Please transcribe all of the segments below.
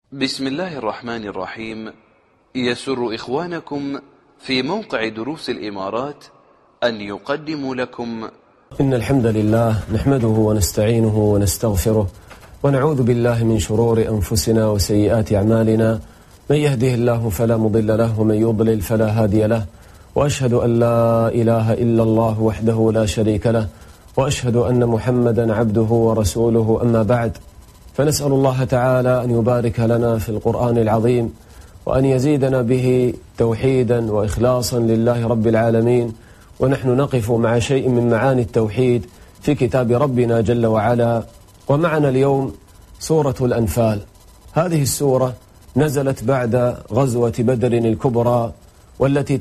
بسم الله الرحمن الرحيم. يسر إخوانكم في موقع دروس الإمارات أن يقدموا لكم إن الحمد لله نحمده ونستعينه ونستغفره ونعوذ بالله من شرور أنفسنا وسيئات أعمالنا. من يهده الله فلا مضل له ومن يضلل فلا هادي له، وأشهد أن لا إله إلا الله وحده لا شريك له، وأشهد أن محمدا عبده ورسوله. أما بعد، فنسأل الله تعالى أن يبارك لنا في القرآن العظيم، وأن يزيدنا به توحيدا وإخلاصا لله رب العالمين. ونحن نقف مع شيء من معاني التوحيد في كتاب ربنا جل وعلا. ومعنا اليوم سورة الأنفال. هذه السورة نزلت بعد غزوة بدر الكبرى، والتي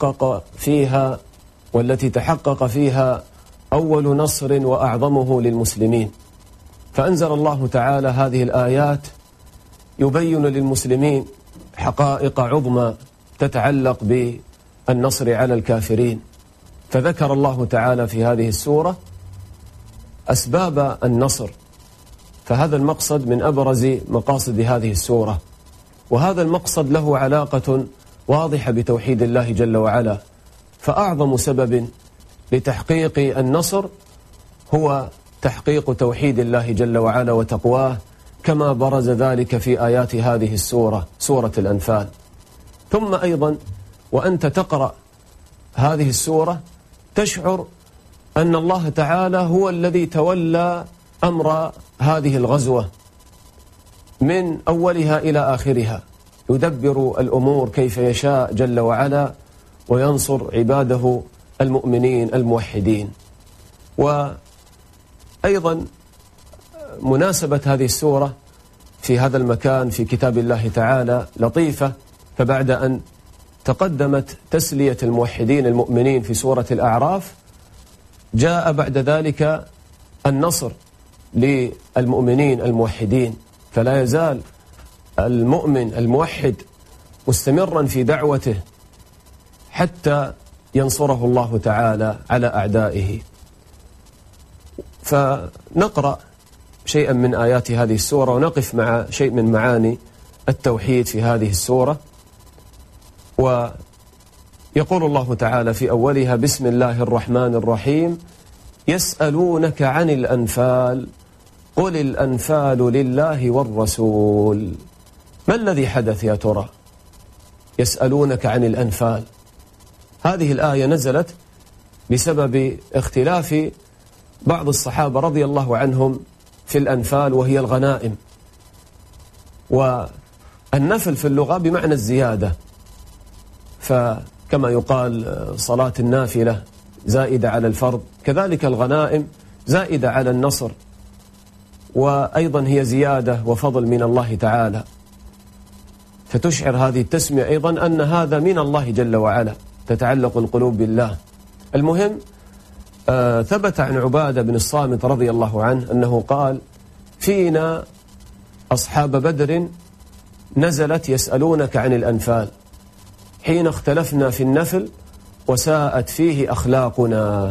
تحقق فيها أول نصر وأعظمه للمسلمين. فأنزل الله تعالى هذه الآيات يبين للمسلمين حقائق عظمى تتعلق بالنصر على الكافرين. فذكر الله تعالى في هذه السورة أسباب النصر، فهذا المقصد من أبرز مقاصد هذه السورة، وهذا المقصد له علاقة واضحة بتوحيد الله جل وعلا. فأعظم سبب لتحقيق النصر هو تحقيق توحيد الله جل وعلا وتقواه، كما برز ذلك في آيات هذه السورة، سورة الأنفال. ثم أيضا وأنت تقرأ هذه السورة تشعر أن الله تعالى هو الذي تولى أمر هذه الغزوة من أولها إلى آخرها، يدبر الأمور كيف يشاء جل وعلا، وينصر عباده المؤمنين الموحدين. وأيضا مناسبة هذه السورة في هذا المكان في كتاب الله تعالى لطيفة. فبعد أن تقدمت تسلية الموحدين المؤمنين في سورة الأعراف، جاء بعد ذلك النصر للمؤمنين الموحدين. فلا يزال المؤمن الموحد مستمرا في دعوته حتى ينصره الله تعالى على أعدائه. فنقرأ شيئا من آيات هذه السورة ونقف مع شيء من معاني التوحيد في هذه السورة. ويقول الله تعالى في أولها: بسم الله الرحمن الرحيم. يسألونك عن الأنفال قل الأنفال لله والرسول. ما الذي حدث يا ترى؟ يسألونك عن الأنفال. هذه الآية نزلت بسبب اختلاف بعض الصحابة رضي الله عنهم في الأنفال، وهي الغنائم. والنفل في اللغة بمعنى الزيادة، فكما يقال صلاة النافلة زائدة على الفرض، كذلك الغنائم زائدة على النصر، وأيضا هي زيادة وفضل من الله تعالى. فتشعر هذه التسمية أيضا أن هذا من الله جل وعلا، تتعلق القلوب بالله. المهم، ثبت عن عبادة بن الصامت رضي الله عنه أنه قال: فينا أصحاب بدر نزلت يسألونك عن الأنفال حين اختلفنا في النفل وساءت فيه أخلاقنا.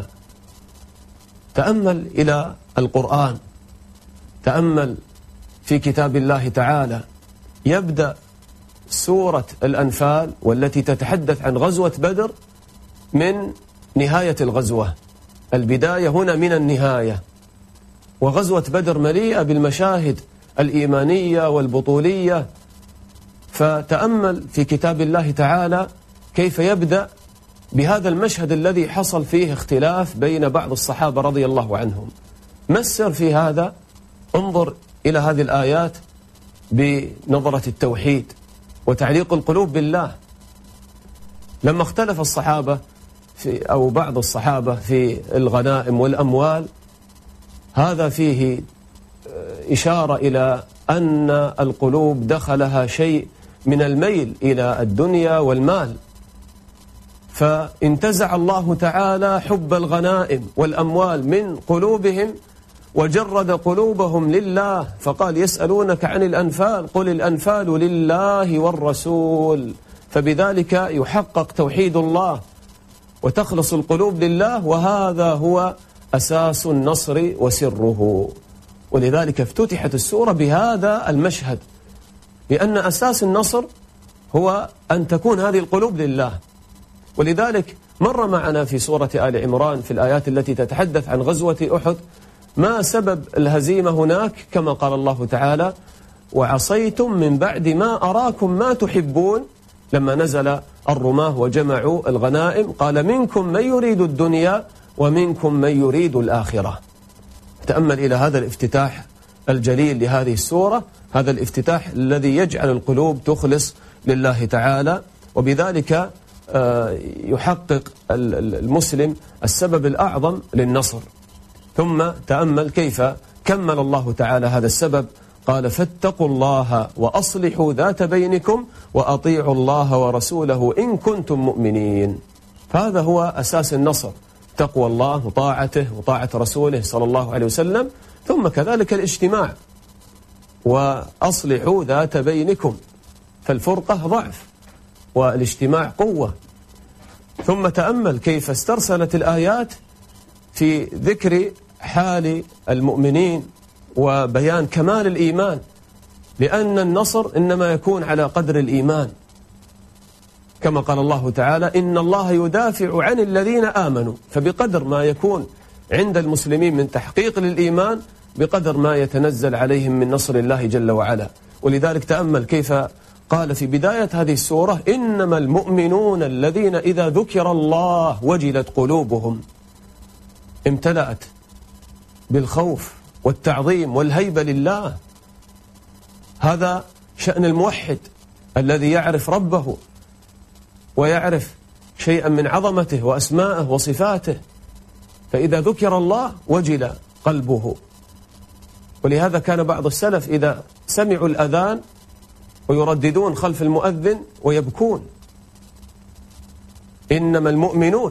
تأمل إلى القرآن، تأمل في كتاب الله تعالى. يبدأ سورة الأنفال والتي تتحدث عن غزوة بدر من نهاية الغزوة. البداية هنا من النهاية، وغزوة بدر مليئة بالمشاهد الإيمانية والبطولية. فتأمل في كتاب الله تعالى كيف يبدأ بهذا المشهد الذي حصل فيه اختلاف بين بعض الصحابة رضي الله عنهم. ما السر في هذا؟ انظر إلى هذه الآيات بنظرة التوحيد وتعليق القلوب بالله. لما اختلف الصحابة أو بعض الصحابة في الغنائم والأموال، هذا فيه إشارة إلى أن القلوب دخلها شيء من الميل إلى الدنيا والمال، فانتزع الله تعالى حب الغنائم والأموال من قلوبهم وجرد قلوبهم لله، فقال: يسألونك عن الأنفال قل الأنفال لله والرسول. فبذلك يحقق توحيد الله وتخلص القلوب لله، وهذا هو أساس النصر وسره. ولذلك افتتحت السورة بهذا المشهد، لأن أساس النصر هو أن تكون هذه القلوب لله. ولذلك مر معنا في سورة آل عمران في الآيات التي تتحدث عن غزوة أحد ما سبب الهزيمة هناك، كما قال الله تعالى: وعصيتم من بعد ما أراكم ما تحبون. لما نزل الرماة وجمعوا الغنائم قال: منكم من يريد الدنيا ومنكم من يريد الآخرة. تأمل إلى هذا الافتتاح الجليل لهذه السورة، هذا الافتتاح الذي يجعل القلوب تخلص لله تعالى، وبذلك يحقق المسلم السبب الأعظم للنصر. ثم تأمل كيف كمل الله تعالى هذا السبب، قال: فاتقوا الله وأصلحوا ذات بينكم وأطيعوا الله ورسوله إن كنتم مؤمنين. فهذا هو أساس النصر، تقوى الله وطاعته وطاعة رسوله صلى الله عليه وسلم، ثم كذلك الاجتماع. وأصلحوا ذات بينكم، فالفرقة ضعف والاجتماع قوة. ثم تأمل كيف استرسلت الآيات في ذكر حال المؤمنين وبيان كمال الإيمان، لأن النصر إنما يكون على قدر الإيمان، كما قال الله تعالى: إن الله يدافع عن الذين آمنوا. فبقدر ما يكون عند المسلمين من تحقيق للإيمان بقدر ما يتنزل عليهم من نصر الله جل وعلا. ولذلك تأمل كيف قال في بداية هذه السورة: إنما المؤمنون الذين إذا ذكر الله وجلت قلوبهم. امتلأت بالخوف والتعظيم والهيبة لله. هذا شأن الموحد الذي يعرف ربه ويعرف شيئا من عظمته وأسماءه وصفاته، فإذا ذكر الله وجل قلبه. ولهذا كان بعض السلف إذا سمعوا الأذان ويرددون خلف المؤذن ويبكون. إنما المؤمنون،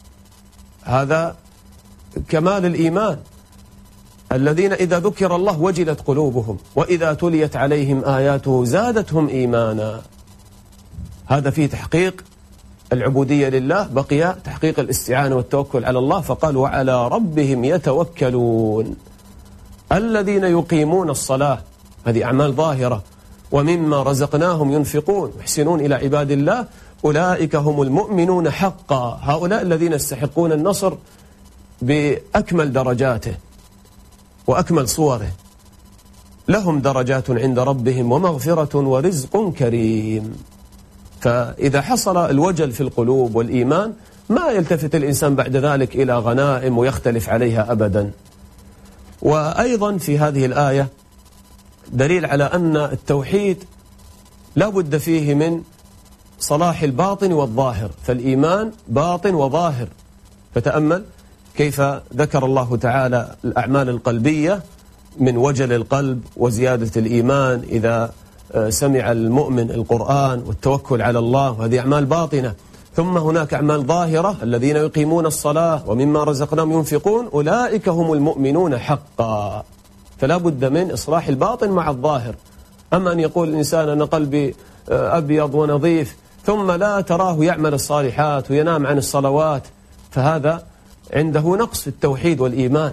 هذا كمال الإيمان، الذين إذا ذكر الله وجلت قلوبهم وإذا تليت عليهم آياته زادتهم إيمانا. هذا فيه تحقيق العبودية لله، بقي تحقيق الاستعانة والتوكل على الله، فقال: وعلى ربهم يتوكلون الذين يقيمون الصلاة. هذه أعمال ظاهرة. ومما رزقناهم ينفقون يحسنون إلى عباد الله أولئك هم المؤمنون حقا. هؤلاء الذين يستحقون النصر بأكمل درجاته وأكمل صوره، لهم درجات عند ربهم ومغفرة ورزق كريم. فإذا حصل الوجل في القلوب والإيمان ما يلتفت الإنسان بعد ذلك إلى غنائم ويختلف عليها أبدا. وأيضا في هذه الآية دليل على أن التوحيد لا بد فيه من صلاح الباطن والظاهر، فالإيمان باطن وظاهر. فتأمل كيف ذكر الله تعالى الأعمال القلبية من وجل القلب وزيادة الإيمان إذا سمع المؤمن القرآن والتوكل على الله، وهذه أعمال باطنة. ثم هناك أعمال ظاهرة: الذين يقيمون الصلاة ومما رزقناهم ينفقون أولئك هم المؤمنون حقا. فلا بد من إصلاح الباطن مع الظاهر. أما أن يقول الإنسان أنا قلبي أبيض ونظيف ثم لا تراه يعمل الصالحات وينام عن الصلوات، فهذا عنده نقص في التوحيد والإيمان.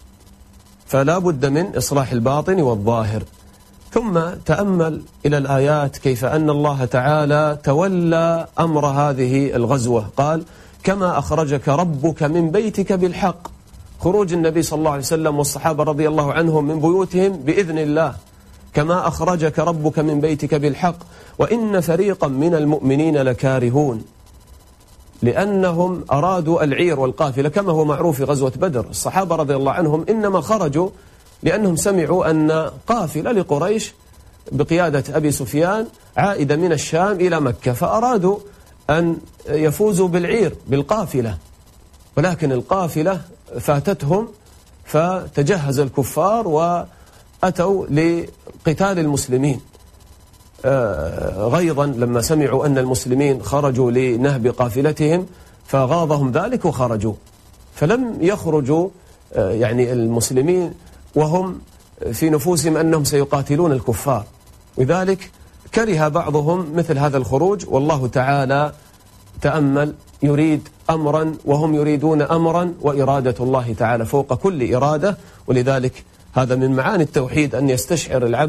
فلا بد من إصلاح الباطن والظاهر. ثم تأمل إلى الآيات كيف أن الله تعالى تولى أمر هذه الغزوة. قال: كما أخرجك ربك من بيتك بالحق. خروج النبي صلى الله عليه وسلم والصحابة رضي الله عنهم من بيوتهم بإذن الله. كما أخرجك ربك من بيتك بالحق وإن فريقا من المؤمنين لكارهون، لأنهم أرادوا العير والقافلة كما هو معروف في غزوة بدر. الصحابة رضي الله عنهم إنما خرجوا لأنهم سمعوا أن قافلة لقريش بقيادة أبي سفيان عائدة من الشام إلى مكة، فأرادوا أن يفوزوا بالعير بالقافلة، ولكن القافلة فاتتهم، فتجهز الكفار وأتوا لقتال المسلمين غيظا لما سمعوا أن المسلمين خرجوا لنهب قافلتهم، فغاضهم ذلك وخرجوا. فلم يخرجوا يعني المسلمين وهم في نفوسهم أنهم سيقاتلون الكفار، لذلك كره بعضهم مثل هذا الخروج. والله تعالى تأمل يريد أمرا وهم يريدون أمرا، وإرادة الله تعالى فوق كل إرادة. ولذلك هذا من معاني التوحيد أن يستشعر العبد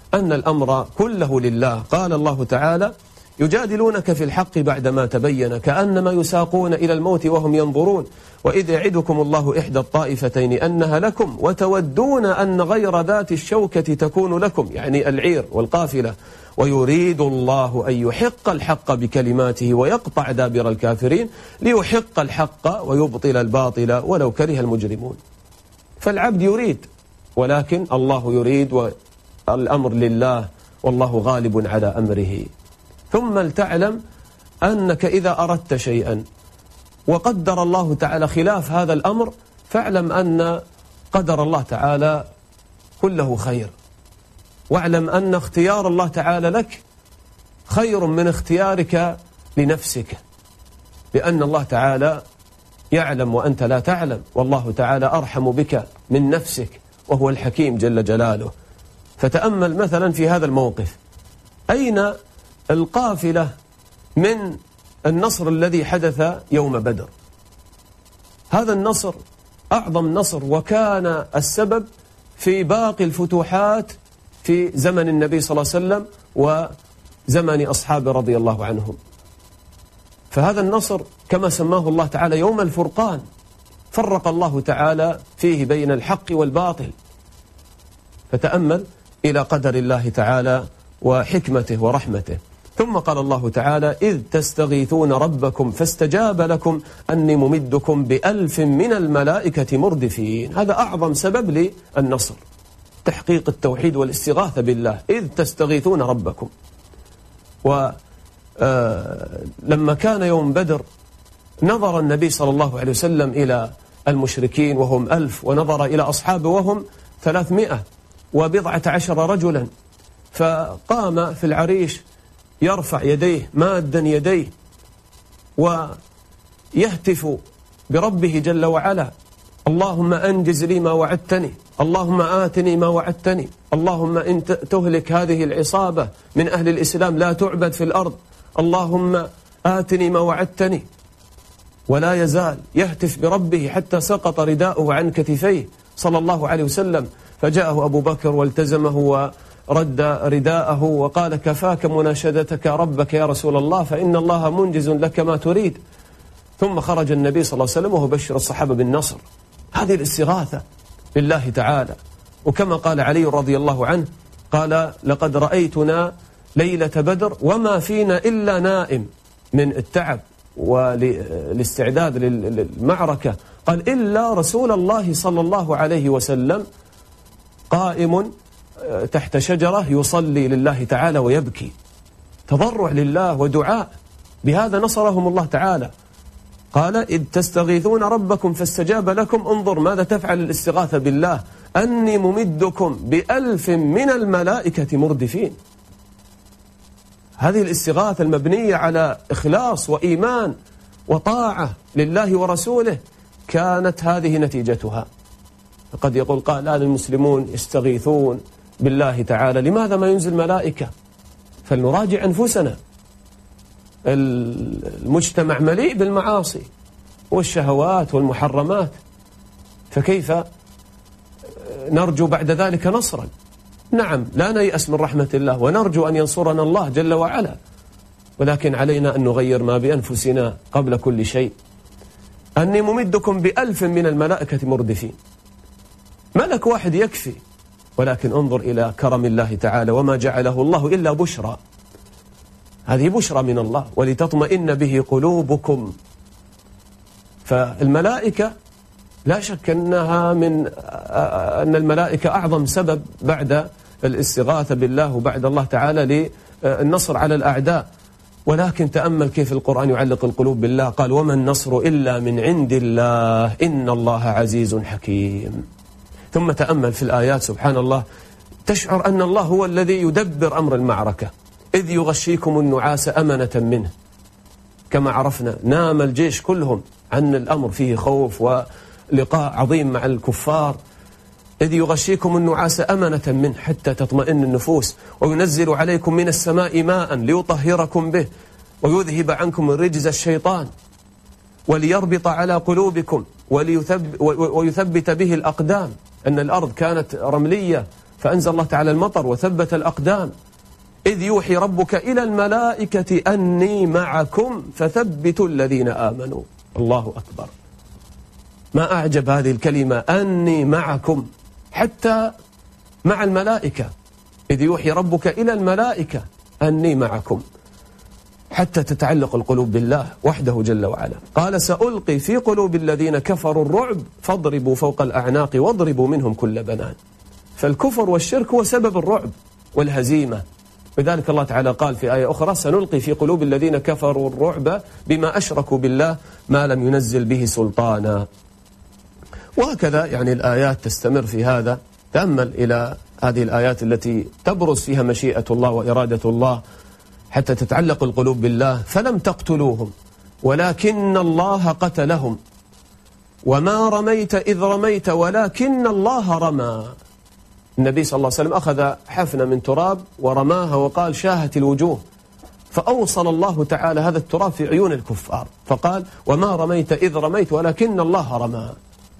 أن الأمر كله لله. قال الله تعالى: يجادلونك في الحق بعدما تبين كأنما يساقون إلى الموت وهم ينظرون وإذ يعدكم الله إحدى الطائفتين أنها لكم وتودون أن غير ذات الشوكة تكون لكم، يعني العير والقافلة، ويريد الله أن يحق الحق بكلماته ويقطع دابر الكافرين ليحق الحق ويبطل الباطل ولو كره المجرمون. فالعبد يريد، ولكن الله يريد والأمر لله والله غالب على أمره. ثم لتعلم أنك إذا أردت شيئا وقدر الله تعالى خلاف هذا الأمر فاعلم أن قدر الله تعالى كله خير، واعلم أن اختيار الله تعالى لك خير من اختيارك لنفسك، لأن الله تعالى يعلم وأنت لا تعلم، والله تعالى أرحم بك من نفسك وهو الحكيم جل جلاله. فتأمل مثلا في هذا الموقف، أين القافلة من النصر الذي حدث يوم بدر؟ هذا النصر أعظم نصر، وكان السبب في باقي الفتوحات في زمن النبي صلى الله عليه وسلم وزمن أصحابه رضي الله عنهم. فهذا النصر كما سماه الله تعالى يوم الفرقان، فرق الله تعالى فيه بين الحق والباطل. فتأمل إلى قدر الله تعالى وحكمته ورحمته. ثم قال الله تعالى: إذ تستغيثون ربكم فاستجاب لكم أني ممدكم ب1000 من الملائكة مردفين. هذا أعظم سبب للنصر، تحقيق التوحيد والاستغاثة بالله. إذ تستغيثون ربكم. ولما كان يوم بدر نظر النبي صلى الله عليه وسلم إلى المشركين وهم 1000، ونظر إلى أصحابه وهم 319 رجلا، فقام في العريش يرفع يديه مادا يديه ويهتف بربه جل وعلا: اللهم أنجز لي ما وعدتني، اللهم آتني ما وعدتني، اللهم إن تهلك هذه العصابة من أهل الإسلام لا تعبد في الأرض، اللهم آتني ما وعدتني. ولا يزال يهتف بربه حتى سقط رداؤه عن كتفيه صلى الله عليه وسلم، فجاءه أبو بكر والتزمه ورد رداءه وقال: كفاك مناشدتك ربك يا رسول الله، فإن الله منجز لك ما تريد. ثم خرج النبي صلى الله عليه وسلم وهو بشر الصحابة بالنصر. هذه الاستغاثة بالله تعالى. وكما قال علي رضي الله عنه قال: لقد رأيتنا ليلة بدر وما فينا إلا نائم من التعب والاستعداد للمعركة، قال: إلا رسول الله صلى الله عليه وسلم قائم تحت شجرة يصلي لله تعالى ويبكي، تضرع لله ودعاء. بهذا نصرهم الله تعالى. قال: إذ تستغيثون ربكم فاستجاب لكم. انظر ماذا تفعل الاستغاثة بالله: أني ممدكم ب1000 من الملائكة مردفين. هذه الاستغاثة المبنية على إخلاص وإيمان وطاعة لله ورسوله كانت هذه نتيجتها. قد يقول قال: الآن المسلمون يستغيثون بالله تعالى، لماذا ما ينزل ملائكة؟ فلنراجع أنفسنا. المجتمع مليء بالمعاصي والشهوات والمحرمات، فكيف نرجو بعد ذلك نصرا؟ نعم، لا نيأس من رحمة الله ونرجو أن ينصرنا الله جل وعلا، ولكن علينا أن نغير ما بأنفسنا قبل كل شيء. أني ممدكم ب1000 من الملائكة مردفين. ملك واحد يكفي، ولكن انظر إلى كرم الله تعالى: وما جعله الله إلا بشرى. هذه بشرى من الله ولتطمئن به قلوبكم. فالملائكة لا شك أن الملائكة أعظم سبب بعد الاستغاثة بالله وبعد الله تعالى للنصر على الأعداء. ولكن تأمل كيف القرآن يعلق القلوب بالله، قال: وما النصر إلا من عند الله إن الله عزيز حكيم. ثم تأمل في الآيات سبحان الله، تشعر أن الله هو الذي يدبر أمر المعركة. إذ يغشيكم النعاس أمنة منه. كما عرفنا نام الجيش كلهم عن الأمر، فيه خوف ولقاء عظيم مع الكفار. إذ يغشيكم النعاس أمنة منه حتى تطمئن النفوس، وينزل عليكم من السماء ماء ليطهركم به ويذهب عنكم الرجز الشيطان وليربط على قلوبكم ويثبت به الأقدام. أن الأرض كانت رملية فأنزل الله تعالى المطر وثبت الأقدام. إذ يوحي ربك إلى الملائكة أني معكم فثبتوا الذين آمنوا. الله أكبر، ما أعجب هذه الكلمة أني معكم، حتى مع الملائكة. إذ يوحي ربك إلى الملائكة أني معكم، حتى تتعلق القلوب بالله وحده جل وعلا. قال سألقي في قلوب الذين كفروا الرعب فاضربوا فوق الأعناق واضربوا منهم كل بنان. فالكفر والشرك هو سبب الرعب والهزيمة. لذلك الله تعالى قال في آية أخرى سنلقي في قلوب الذين كفروا الرعب بما أشركوا بالله ما لم ينزل به سلطانا. وهكذا يعني الآيات تستمر في هذا. تأمل إلى هذه الآيات التي تبرز فيها مشيئة الله وإرادة الله حتى تتعلق القلوب بالله. فلم تقتلوهم ولكن الله قتلهم وما رميت إذ رميت ولكن الله رمى. النبي صلى الله عليه وسلم أخذ حفنة من تراب ورماها وقال شاهت الوجوه، فأوصل الله تعالى هذا التراب في عيون الكفار فقال وما رميت إذ رميت ولكن الله رمى،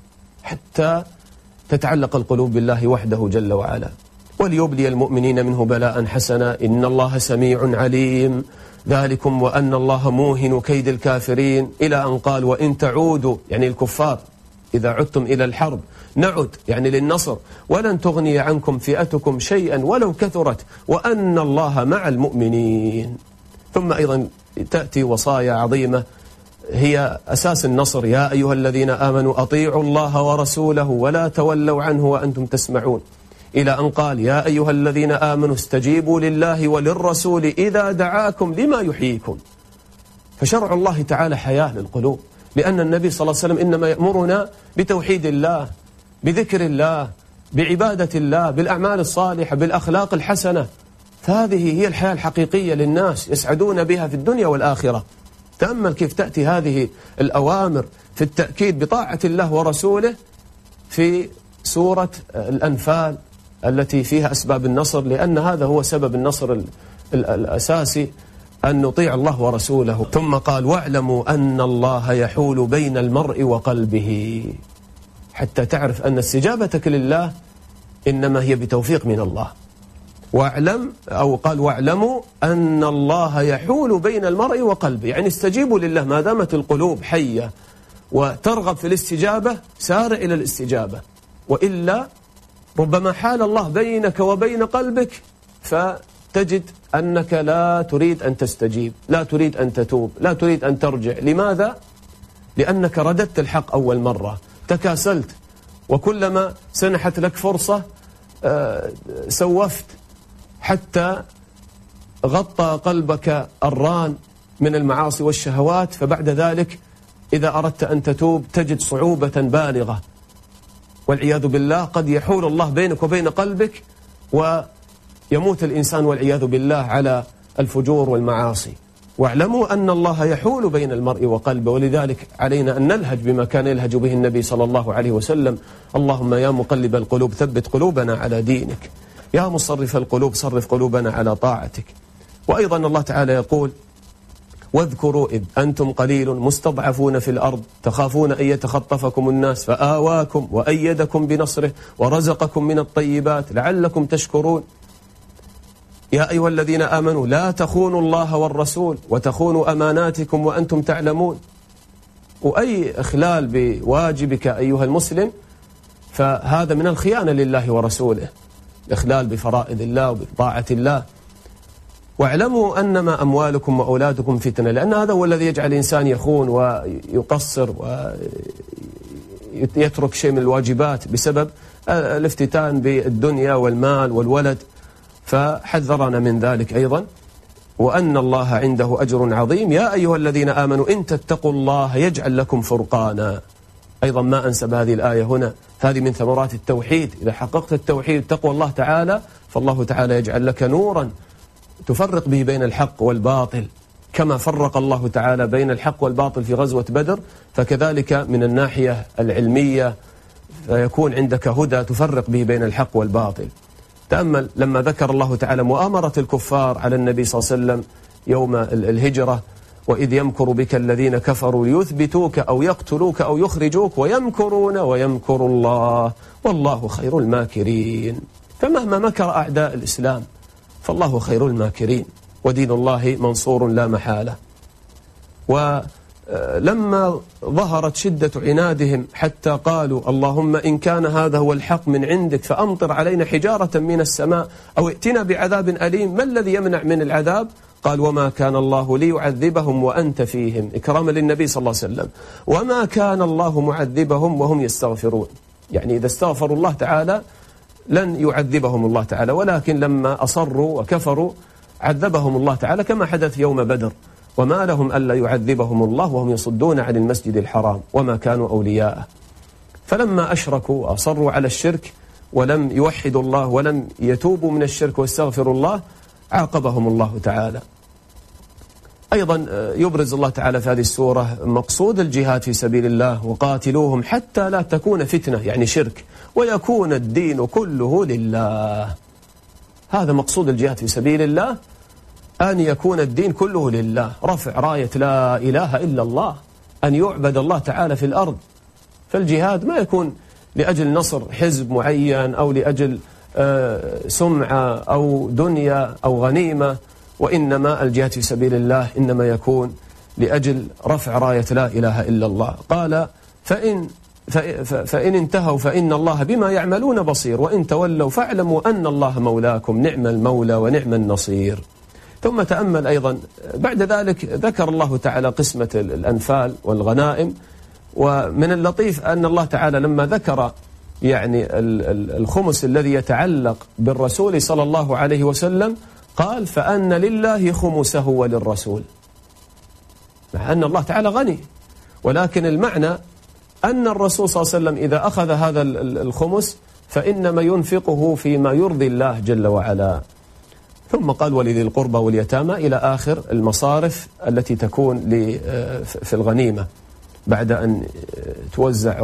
حتى تتعلق القلوب بالله وحده جل وعلا. وليبلي المؤمنين منه بلاء حسنا إن الله سميع عليم ذلكم وأن الله موهن كيد الكافرين، إلى أن قال وإن تعودوا يعني الكفار إذا عدتم إلى الحرب نعد يعني للنصر ولن تغني عنكم فئتكم شيئا ولو كثرت وأن الله مع المؤمنين. ثم أيضا تأتي وصايا عظيمة هي أساس النصر. يا أيها الذين آمنوا أطيعوا الله ورسوله ولا تولوا عنه وأنتم تسمعون، إلى أن قال يا أيها الذين آمنوا استجيبوا لله وللرسول إذا دعاكم لما يحييكم. فشرع الله تعالى حياة للقلوب، لأن النبي صلى الله عليه وسلم إنما يأمرنا بتوحيد الله، بذكر الله، بعبادة الله، بالأعمال الصالحة، بالأخلاق الحسنة. فهذه هي الحياة الحقيقية للناس يسعدون بها في الدنيا والآخرة. تأمل كيف تأتي هذه الأوامر في التأكيد بطاعة الله ورسوله في سورة الأنفال التي فيها أسباب النصر، لأن هذا هو سبب النصر الأساسي أن نطيع الله ورسوله. ثم قال واعلموا أن الله يحول بين المرء وقلبه، حتى تعرف أن استجابتك لله إنما هي بتوفيق من الله. واعلم أو قال واعلموا أن الله يحول بين المرء وقلبه، يعني استجيبوا لله ما دامت القلوب حية وترغب في الاستجابة سارع إلى الاستجابة، وإلا ربما حال الله بينك وبين قلبك فتجد أنك لا تريد أن تستجيب، لا تريد أن تتوب، لا تريد أن ترجع. لماذا؟ لأنك رددت الحق أول مرة، تكاسلت، وكلما سنحت لك فرصة سوفت حتى غطى قلبك الران من المعاصي والشهوات. فبعد ذلك إذا أردت أن تتوب تجد صعوبة بالغة، والعياذ بالله قد يحول الله بينك وبين قلبك ويموت الإنسان والعياذ بالله على الفجور والمعاصي. واعلموا أن الله يحول بين المرء وقلبه، ولذلك علينا أن نلهج بما كان يلهج به النبي صلى الله عليه وسلم. اللهم يا مقلب القلوب ثبت قلوبنا على دينك، يا مصرف القلوب صرف قلوبنا على طاعتك. وأيضا الله تعالى يقول واذكروا إذ أنتم قليل مستضعفون في الأرض تخافون أن يتخطفكم الناس فآواكم وأيدكم بنصره ورزقكم من الطيبات لعلكم تشكرون. يا أيها الذين آمنوا لا تخونوا الله والرسول وتخونوا أماناتكم وأنتم تعلمون. وأي إخلال بواجبك أيها المسلم فهذا من الخيانة لله ورسوله، الإخلال بفرائض الله وبطاعة الله. واعلموا أنما أموالكم وأولادكم فتنة، لأن هذا هو الذي يجعل الإنسان يخون ويقصر ويترك شيء من الواجبات بسبب الافتتان بالدنيا والمال والولد. فحذرنا من ذلك أيضا، وأن الله عنده أجر عظيم. يا أيها الذين آمنوا إن تتقوا الله يجعل لكم فرقانا. أيضا ما أنسب هذه الآية هنا، هذه من ثمرات التوحيد. إذا حققت التوحيد تقوى الله تعالى فالله تعالى يجعل لك نورا تفرق به بين الحق والباطل، كما فرق الله تعالى بين الحق والباطل في غزوة بدر، فكذلك من الناحية العلمية فيكون عندك هدى تفرق به بين الحق والباطل. تأمل لما ذكر الله تعالى مؤامرة الكفار على النبي صلى الله عليه وسلم يوم الهجرة، وإذ يمكر بك الذين كفروا ليثبتوك أو يقتلوك أو يخرجوك ويمكرون ويمكر الله والله خير الماكرين. فمهما مكر أعداء الإسلام فالله خير الماكرين، ودين الله منصور لا محالة. ولما ظهرت شدة عنادهم حتى قالوا اللهم إن كان هذا هو الحق من عندك فأمطر علينا حجارة من السماء أو ائتنا بعذاب أليم، ما الذي يمنع من العذاب؟ قال وما كان الله ليعذبهم وأنت فيهم، إكراما للنبي صلى الله عليه وسلم، وما كان الله معذبهم وهم يستغفرون. يعني إذا استغفروا الله تعالى لن يعذبهم الله تعالى، ولكن لما أصروا وكفروا عذبهم الله تعالى كما حدث يوم بدر. وما لهم ألا يعذبهم الله وهم يصدون عن المسجد الحرام وما كانوا أولياءه. فلما أشركوا وأصروا على الشرك ولم يوحدوا الله ولم يتوبوا من الشرك واستغفروا الله عاقبهم الله تعالى. أيضا يبرز الله تعالى في هذه السورة مقصود الجهاد في سبيل الله، وقاتلوهم حتى لا تكون فتنة يعني شرك ويكون الدين كله لله. هذا مقصود الجهاد في سبيل الله، أن يكون الدين كله لله، رفع راية لا إله إلا الله، أن يعبد الله تعالى في الأرض. فالجهاد ما يكون لأجل نصر حزب معين أو لأجل سمعة أو دنيا أو غنيمة، وإنما الجهاد في سبيل الله إنما يكون لأجل رفع راية لا إله إلا الله. قال فإن انتهوا فإن الله بما يعملون بصير وإن تولوا فاعلموا أن الله مولاكم نعم المولى ونعم النصير. ثم تأمل أيضا بعد ذلك ذكر الله تعالى قسمة الأنفال والغنائم. ومن اللطيف أن الله تعالى لما ذكر يعني الخمس الذي يتعلق بالرسول صلى الله عليه وسلم قال فأن لله خمسه وللرسول، مع أن الله تعالى غني، ولكن المعنى أن الرسول صلى الله عليه وسلم إذا أخذ هذا الخمس فإنما ينفقه فيما يرضي الله جل وعلا. ثم قال ولذي القربى واليتامى إلى آخر المصارف التي تكون في الغنيمة بعد أن توزع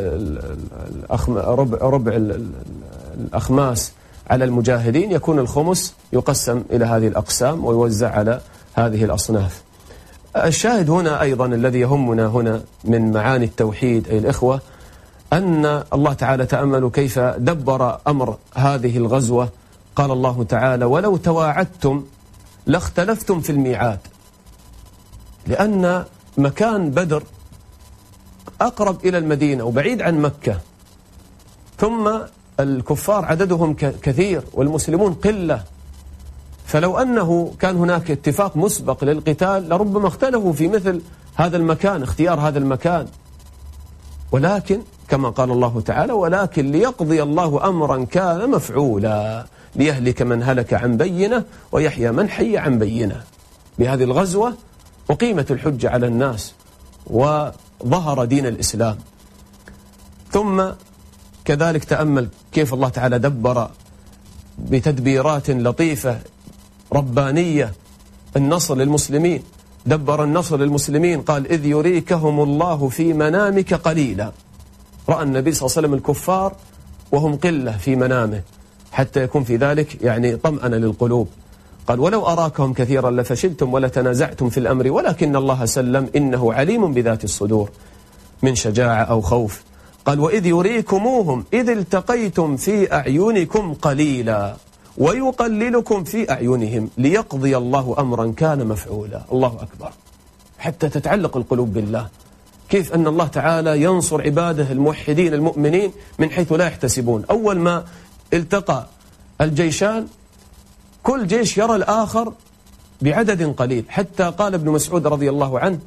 ربع الأخماس على المجاهدين، يكون الخمس يقسم إلى هذه الأقسام ويوزع على هذه الأصناف. الشاهد هنا أيضا الذي يهمنا هنا من معاني التوحيد أي الإخوة أن الله تعالى تأملوا كيف دبر أمر هذه الغزوة. قال الله تعالى ولو تواعدتم لاختلفتم في الميعاد، لأن مكان بدر أقرب إلى المدينة وبعيد عن مكة، ثم الكفار عددهم كثير والمسلمون قلة، فلو أنه كان هناك اتفاق مسبق للقتال لربما اختلفوا في مثل هذا المكان، اختيار هذا المكان. ولكن كما قال الله تعالى ولكن ليقضي الله أمرا كان مفعولا ليهلك من هلك عن بينة ويحيى من حي عن بينة. بهذه الغزوة أقيمت الحجة على الناس وظهر دين الإسلام. ثم كذلك تأمل كيف الله تعالى دبر بتدبيرات لطيفة ربانية النصر للمسلمين. دبر النصر للمسلمين، قال إذ يريكهم الله في منامك قليلا. رأى النبي صلى الله عليه وسلم الكفار وهم قلة في منامه حتى يكون في ذلك يعني طمأنة للقلوب. قال ولو أراكهم كثيرا لفشلتم ولتنازعتم في الأمر ولكن الله سلم إنه عليم بذات الصدور، من شجاعة أو خوف. قال وإذ يريكموهم إذ التقيتم في أعينكم قليلا ويقللكم في أعينهم ليقضي الله أمرا كان مفعولا. الله أكبر، حتى تتعلق القلوب بالله. كيف أن الله تعالى ينصر عباده الموحدين المؤمنين من حيث لا يحتسبون. أول ما التقى الجيشان كل جيش يرى الآخر بعدد قليل، حتى قال ابن مسعود رضي الله عنه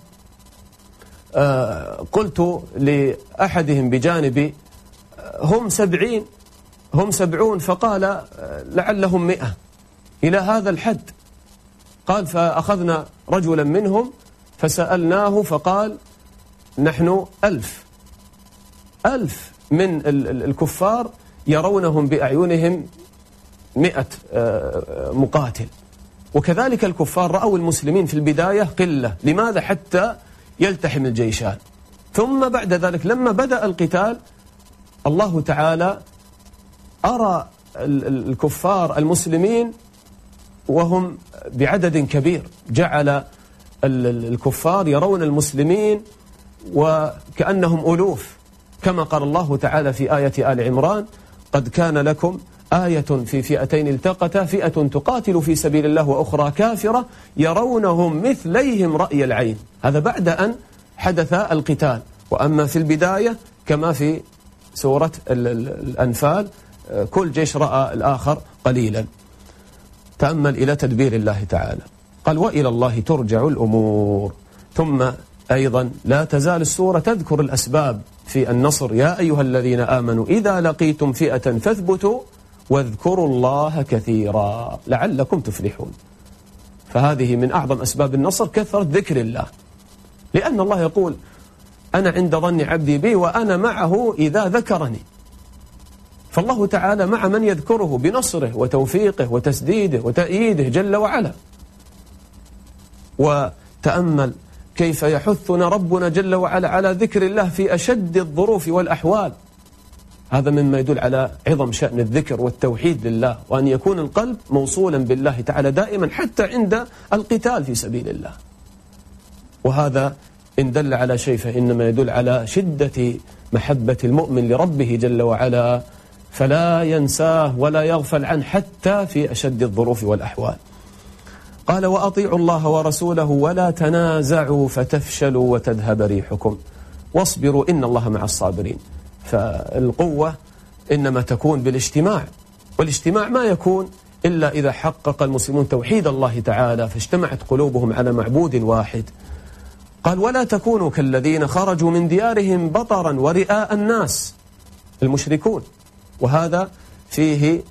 قلت لأحدهم بجانبي هم 70 فقال لعلهم 100 إلى هذا الحد. قال فأخذنا رجلا منهم فسألناه فقال نحن 1000 من الكفار يرونهم بأعينهم 100 مقاتل. وكذلك الكفار رأوا المسلمين في البداية قلة. لماذا؟ حتى يلتحم الجيشان. ثم بعد ذلك لما بدأ القتال الله تعالى أرى الكفار المسلمين وهم بعدد كبير، جعل الكفار يرون المسلمين وكأنهم ألوف، كما قال الله تعالى في آية آل عمران قد كان لكم آية في فئتين التقتا فئة تقاتل في سبيل الله وأخرى كافرة يرونهم مثليهم رأي العين. هذا بعد أن حدث القتال. وأما في البداية كما في سورة الأنفال كل جيش رأى الآخر قليلا. تأمل إلى تدبير الله تعالى. قال وإلى الله ترجع الأمور. ثم أيضا لا تزال السورة تذكر الأسباب في النصر. يا أيها الذين آمنوا إذا لقيتم فئة فاثبتوا واذكروا الله كثيرا لعلكم تفلحون. فهذه من أعظم أسباب النصر كثرة ذكر الله، لأن الله يقول أنا عند ظن عبدي بي وأنا معه إذا ذكرني. فالله تعالى مع من يذكره بنصره وتوفيقه وتسديده وتأييده جل وعلا. وتأمل كيف يحثنا ربنا جل وعلا على ذكر الله في أشد الظروف والأحوال. هذا مما يدل على عظم شأن الذكر والتوحيد لله، وأن يكون القلب موصولا بالله تعالى دائما حتى عند القتال في سبيل الله. وهذا إن دل على شيء فإنما يدل على شدة محبة المؤمن لربه جل وعلا، فلا ينساه ولا يغفل عنه حتى في أشد الظروف والأحوال. قال وأطيعوا الله ورسوله ولا تنازعوا فتفشلوا وتذهب ريحكم واصبروا إن الله مع الصابرين. فالقوة إنما تكون بالاجتماع، والاجتماع ما يكون إلا إذا حقق المسلمون توحيد الله تعالى فاجتمعت قلوبهم على معبود واحد. قال ولا تكونوا كالذين خرجوا من ديارهم بطرا ورئاء الناس المشركون. وهذا فيه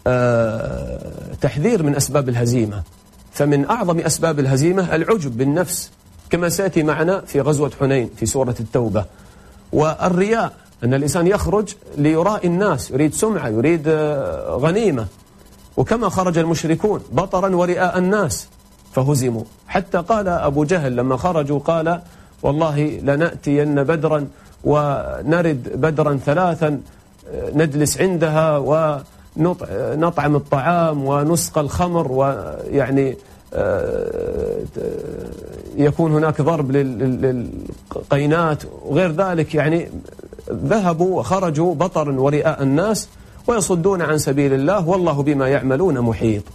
تحذير من أسباب الهزيمة. فمن أعظم أسباب الهزيمة العجب بالنفس كما سيأتي معنا في غزوة حنين في سورة التوبة. والرياء أن الإنسان يخرج ليراء الناس، يريد سمعة، يريد غنيمة. وكما خرج المشركون بطرا ورئاء الناس فهزموا. حتى قال أبو جهل لما خرجوا قال والله لنأتين بدرا ونرد بدرا ثلاثا نجلس عندها ونطعم الطعام ونسقى الخمر، ويعني يكون هناك ضرب للقينات وغير ذلك. يعني ذهبوا وخرجوا بطرا ورئاء الناس ويصدون عن سبيل الله والله بما يعملون محيط.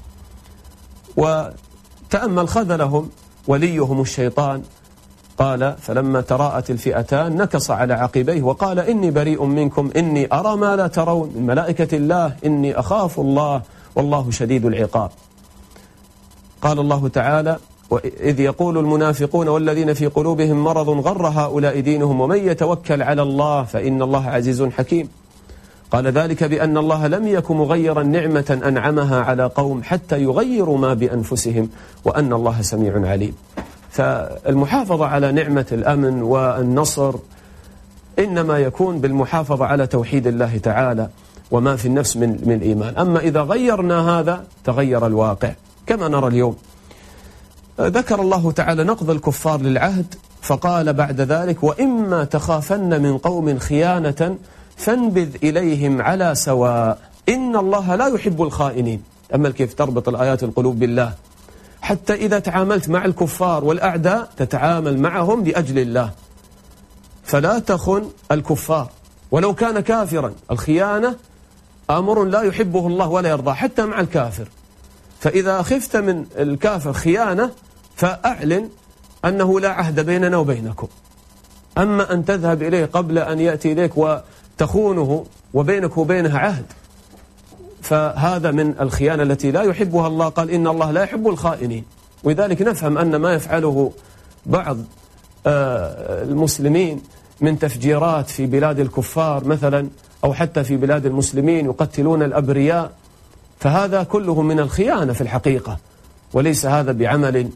وتأمل خذلهم وليهم الشيطان. قال فلما تراءت الفئتان نكص على عقبيه وقال إني بريء منكم إني أرى ما لا ترون من ملائكة الله إني أخاف الله والله شديد العقاب. قال الله تعالى إذ يقول المنافقون والذين في قلوبهم مرض غر هؤلاء دينهم ومن يتوكل على الله فإن الله عزيز حكيم. قال ذلك بأن الله لم يكن مغيرا نعمة أنعمها على قوم حتى يغيروا ما بأنفسهم وأن الله سميع عليم. فالمحافظة على نعمة الأمن والنصر إنما يكون بالمحافظة على توحيد الله تعالى وما في النفس من إيمان. أما إذا غيرنا هذا تغير الواقع كما نرى اليوم. ذكر الله تعالى نقض الكفار للعهد فقال بعد ذلك وإما تخافن من قوم خيانة فانبذ إليهم على سواء إن الله لا يحب الخائنين. أما كيف تربط الآيات القلوب بالله، حتى إذا تعاملت مع الكفار والأعداء تتعامل معهم لأجل الله، فلا تخن الكفار ولو كان كافرا. الخيانة أمر لا يحبه الله ولا يرضى حتى مع الكافر. فإذا خفت من الكافر خيانة فأعلن أنه لا عهد بيننا وبينكم. أما أن تذهب إليه قبل أن يأتي إليك وتخونه وبينك وبينه عهد فهذا من الخيانة التي لا يحبها الله. قال إن الله لا يحب الخائنين. ولذلك نفهم أن ما يفعله بعض المسلمين من تفجيرات في بلاد الكفار مثلا أو حتى في بلاد المسلمين يقتلون الأبرياء، فهذا كله من الخيانة في الحقيقة، وليس هذا بعمل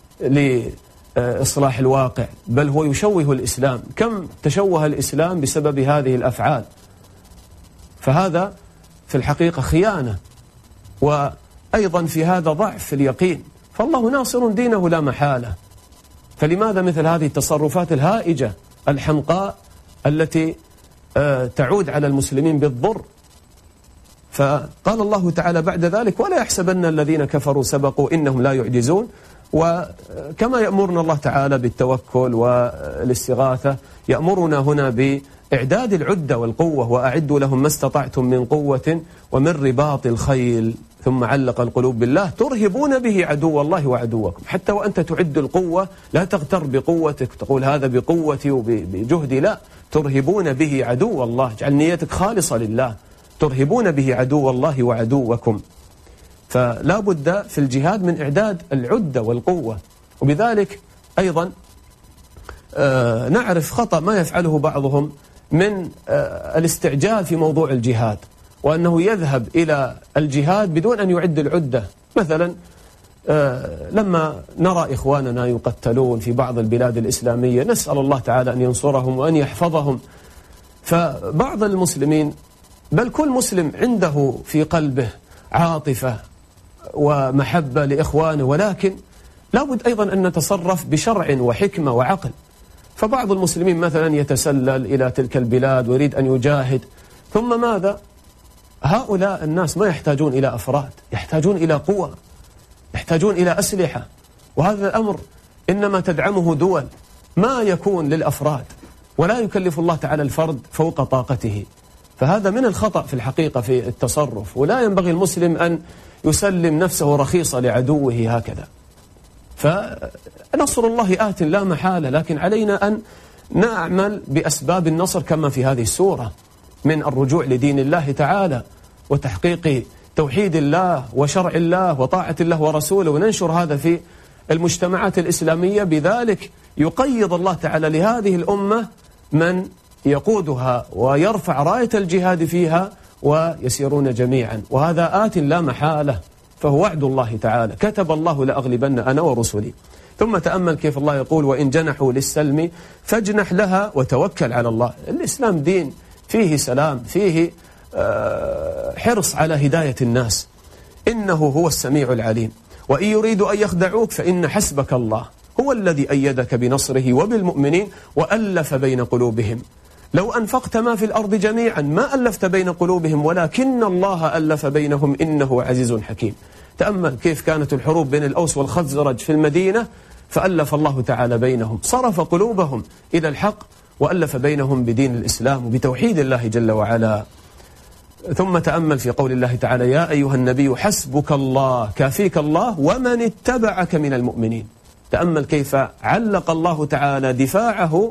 لإصلاح الواقع، بل هو يشوه الإسلام. كم تشوه الإسلام بسبب هذه الأفعال. فهذا في الحقيقة خيانة، وأيضا في هذا ضعف في اليقين. فالله ناصر دينه لا محالة. فلماذا مثل هذه التصرفات الهائجة الحمقاء التي تعود على المسلمين بالضر؟ فقال الله تعالى بعد ذلك ولا يحسبن الذين كفروا سبقوا إنهم لا يعجزون. وكما يأمرنا الله تعالى بالتوكل والاستغاثة يأمرنا هنا إعداد العدة والقوة، وأعدوا لهم ما استطعتم من قوة ومن رباط الخيل، ثم علق القلوب بالله ترهبون به عدو الله وعدوكم. حتى وأنت تعد القوة لا تغتر بقوتك تقول هذا بقوتي وبجهدي، لا، ترهبون به عدو الله، اجعل نيتك خالصة لله، ترهبون به عدو الله وعدوكم. فلا بد في الجهاد من إعداد العدة والقوة. وبذلك أيضا نعرف خطأ ما يفعله بعضهم من الاستعجال في موضوع الجهاد، وأنه يذهب إلى الجهاد بدون أن يعد العدة. مثلا لما نرى إخواننا يقتلون في بعض البلاد الإسلامية، نسأل الله تعالى أن ينصرهم وأن يحفظهم، فبعض المسلمين بل كل مسلم عنده في قلبه عاطفة ومحبة لإخوانه، ولكن لابد أيضا أن نتصرف بشرع وحكمة وعقل. فبعض المسلمين مثلا يتسلل إلى تلك البلاد ويريد أن يجاهد، ثم ماذا؟ هؤلاء الناس ما يحتاجون إلى أفراد، يحتاجون إلى قوة، يحتاجون إلى أسلحة، وهذا الأمر إنما تدعمه دول، ما يكون للأفراد، ولا يكلف الله تعالى الفرد فوق طاقته. فهذا من الخطأ في الحقيقة في التصرف، ولا ينبغي المسلم أن يسلم نفسه رخيصة لعدوه هكذا. فنصر الله آت لا محالة، لكن علينا أن نعمل بأسباب النصر كما في هذه السورة، من الرجوع لدين الله تعالى وتحقيق توحيد الله وشرع الله وطاعة الله ورسوله، وننشر هذا في المجتمعات الإسلامية. بذلك يقيض الله تعالى لهذه الأمة من يقودها ويرفع راية الجهاد فيها ويسيرون جميعا، وهذا آت لا محالة، فهو وعد الله تعالى، كتب الله لأغلبن أنا ورسلي. ثم تأمل كيف الله يقول وإن جنحوا للسلم فاجنح لها وتوكل على الله. الإسلام دين فيه سلام، فيه حرص على هداية الناس، إنه هو السميع العليم. وإن يريدوا أن يخدعوك فإن حسبك الله هو الذي أيدك بنصره وبالمؤمنين وألف بين قلوبهم لو أنفقت ما في الأرض جميعا ما ألفت بين قلوبهم ولكن الله ألف بينهم إنه عزيز حكيم. تأمل كيف كانت الحروب بين الأوس والخزرج في المدينة، فألف الله تعالى بينهم، صرف قلوبهم إلى الحق وألف بينهم بدين الإسلام وبتوحيد الله جل وعلا. ثم تأمل في قول الله تعالى يا أيها النبي حسبك الله كافيك الله ومن اتبعك من المؤمنين. تأمل كيف علق الله تعالى دفاعه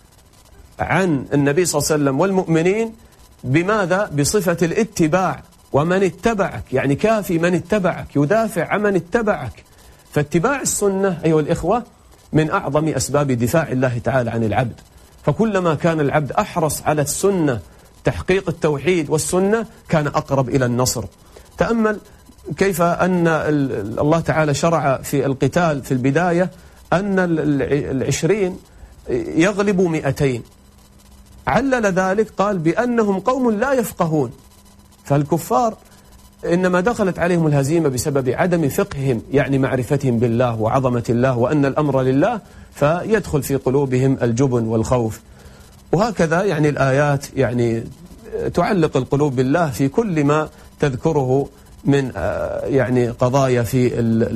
عن النبي صلى الله عليه وسلم والمؤمنين بماذا؟ بصفة الاتباع. ومن اتبعك يعني كافي من اتبعك، يدافع عن من اتبعك. فاتباع السنة أيها الإخوة من أعظم أسباب دفاع الله تعالى عن العبد، فكلما كان العبد أحرص على السنة تحقيق التوحيد والسنة كان أقرب إلى النصر. تأمل كيف أن الله تعالى شرع في القتال في البداية أن 20 يغلب 200، علل ذلك قال بأنهم قوم لا يفقهون، فالكفار إنما دخلت عليهم الهزيمة بسبب عدم فقههم، يعني معرفتهم بالله وعظمة الله وأن الأمر لله، فيدخل في قلوبهم الجبن والخوف. وهكذا يعني الآيات يعني تعلق القلوب بالله في كل ما تذكره من يعني قضايا في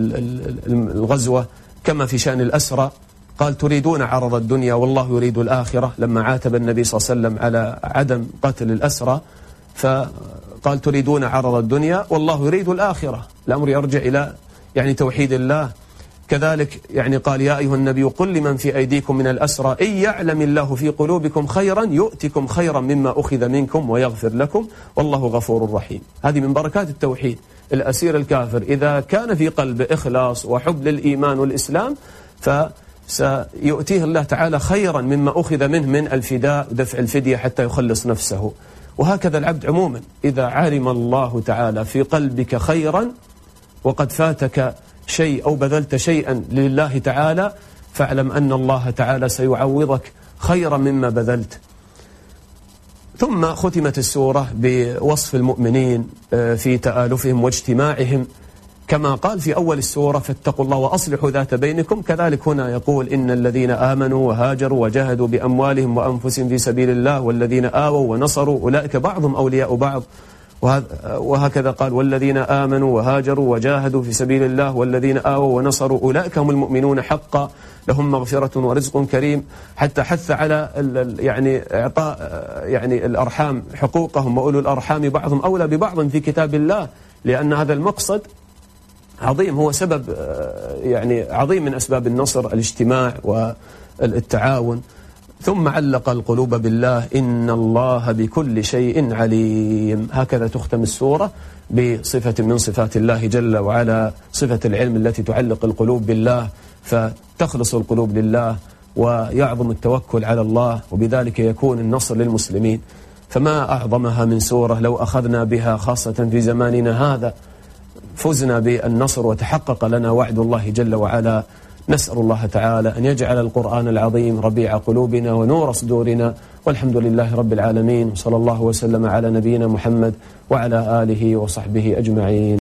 الغزوة، كما في شأن الأسرى قال تريدون عرض الدنيا والله يريد الآخرة، لما عاتب النبي صلى الله عليه وسلم على عدم قتل الأسرى فقال تريدون عرض الدنيا والله يريد الآخرة، الأمر يرجع إلى يعني توحيد الله. كذلك يعني قال يا أيها النبي قل لمن في أيديكم من الأسرى إن يعلم الله في قلوبكم خيرا يؤتكم خيرا مما أخذ منكم ويغفر لكم والله غفور رحيم. هذه من بركات التوحيد. الأسير الكافر إذا كان في قلبه إخلاص وحب للإيمان والإسلام فسيؤتيه الله تعالى خيرا مما أخذ منه من الفداء ودفع الفدية حتى يخلص نفسه. وهكذا العبد عموما إذا علم الله تعالى في قلبك خيرا وقد فاتك شيء أو بذلت شيئا لله تعالى فاعلم أن الله تعالى سيعوضك خيرا مما بذلت. ثم ختمت السورة بوصف المؤمنين في تآلفهم واجتماعهم كما قال في أول السورة فاتقوا الله وأصلحوا ذات بينكم. كذلك هنا يقول إن الذين آمنوا وهاجروا وجاهدوا بأموالهم وأنفسهم في سبيل الله والذين آووا ونصروا أولئك بعضهم أولياء بعض وهكذا قال والذين آمنوا وهاجروا وجاهدوا في سبيل الله والذين آووا ونصروا أولئك هم المؤمنون حقا لهم مغفرة ورزق كريم، حتى حث على يعني إعطاء يعني الأرحام حقوقهم، وأولو الأرحام بعضهم أولى ببعض في كتاب الله، لأن هذا المقصد عظيم، هو سبب يعني عظيم من أسباب النصر، الاجتماع والتعاون. ثم علق القلوب بالله إن الله بكل شيء عليم. هكذا تختم السورة بصفة من صفات الله جل وعلا، صفة العلم التي تعلق القلوب بالله، فتخلص القلوب لله ويعظم التوكل على الله، وبذلك يكون النصر للمسلمين. فما أعظمها من سورة لو أخذنا بها خاصة في زماننا هذا فزنا بالنصر وتحقق لنا وعد الله جل وعلا. نسأل الله تعالى أن يجعل القرآن العظيم ربيع قلوبنا ونور صدورنا، والحمد لله رب العالمين، وصلى الله وسلم على نبينا محمد وعلى آله وصحبه أجمعين.